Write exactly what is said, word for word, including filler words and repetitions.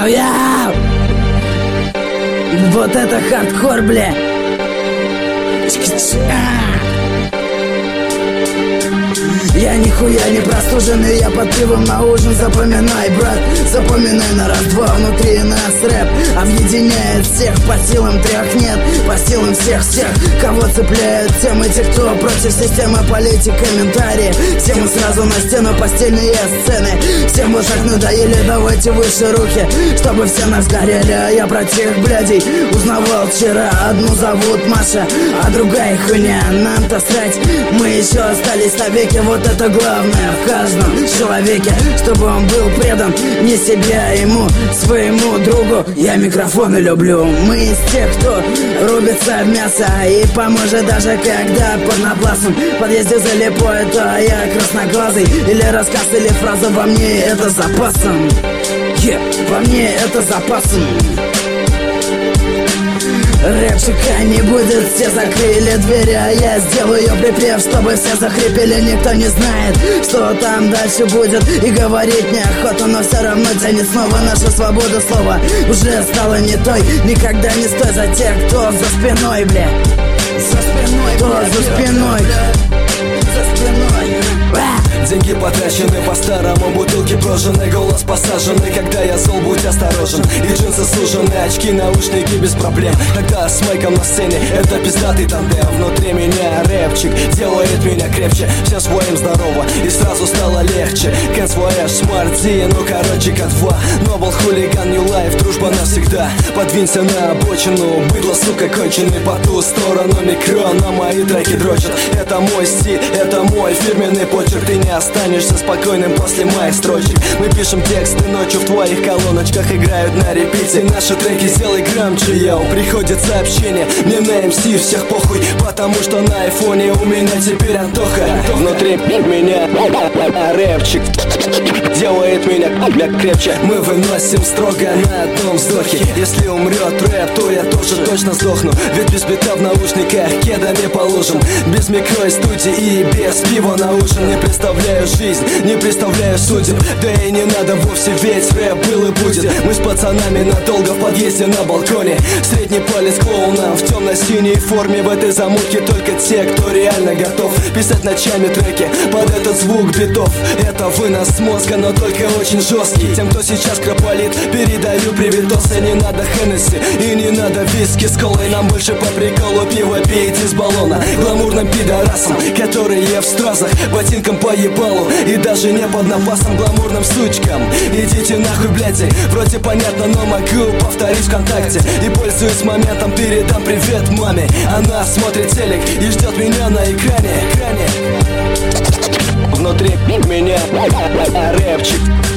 Йоу-йоу! Вот это хардкор, бля! Я нихуя не простуженный, я под пивом на ужин. Запоминай, брат, запоминай на раз-два. Внутри нас рэп объединяет всех. По силам трех нет, по силам всех-всех. Кого цепляют темы, те, кто против системы, политик, комментарии. Все мы сразу на стену, постельные сцены. Всем вот так надоели, давайте выше руки, чтобы все нас горели. А я про тех блядей узнавал вчера. Одну зовут Маша, а другая хуйня. Нам-то срать, мы еще остались навеки. Вот это главное в каждом человеке, чтобы он был предан не себе, а ему, своему другу. Я микрофоны люблю. Мы из тех, кто рубится в мясо и поможет даже когда под напластом в подъезде залипает. А я красноглазый, или рассказ, или фраза во мне это запасом. Yeah, во мне это запасом. Рэпчика не будет, все закрыли двери, а я сделаю припев, чтобы все захрипели. Никто не знает, что там дальше будет, и говорить неохота, но все равно тянет снова. Наша свобода слова уже стала не той. Никогда не стой за тех, кто за спиной, бля. За спиной, кто бля, за спиной, бля. За спиной. Деньги потрачены по-старому, бутылки прожжены, голос посаженный. Когда я зол, будь осторожен. И джинсы сужены, очки, наушники без проблем. Когда с майком на сцене, это пиздатый тандем. Внутри меня рэпчик делает меня крепче. Всем своим здорово, и сразу стало легче. Кэнс Вояж, Смарт Зи, ну короче К2. Нобл, хулиган, New Life, дружба навсегда. Подвинься на обочину, быдло, сука, конченый. По ту сторону микрона мои треки дрочат. Это мой стиль, это мой фирменный почерк. Ты не останешься спокойным после моих строчек. Мы пишем тексты ночью в твоих колоночках, играют на репите наши треки, сделай громче, йоу. Приходит сообщение, мне на эм си всех похуй, потому что на айфоне у меня теперь Антоха. Внутри меня рэпчик делает меня крепче. Мы выносим строго на одном вздохе. Если умрет рэп, то я тоже точно сдохну. Ведь без бита в наушниках кедами положим. Без микро и студии и без пива на ужин. Не представляю жизнь, не представляю судеб. Да и не надо вовсе, ведь рэп был и будет. Мы с пацанами надолго в подъезде на балконе. Средний палец клоуна в темно-синей форме. В этой замутке только те, кто реально готов писать ночами треки под этот звук битов. Это вынос мозга, но только очень жесткий. Тем, кто сейчас крополит, передаю привитосы. Не надо Хеннесси и не надо виски с колой. Нам больше по приколу пиво пить из баллона. Гламурным пидорасам, которые в стразах, ботинком по ебалу и даже не под напасом. Гламурным сучкам, идите нахуй, блядь. Вроде понятно, но могу повторить ВКонтакте. И пользуясь моментом, передам привет маме. Она смотрит телек и ждет меня на экране. Внутри меня рэпчик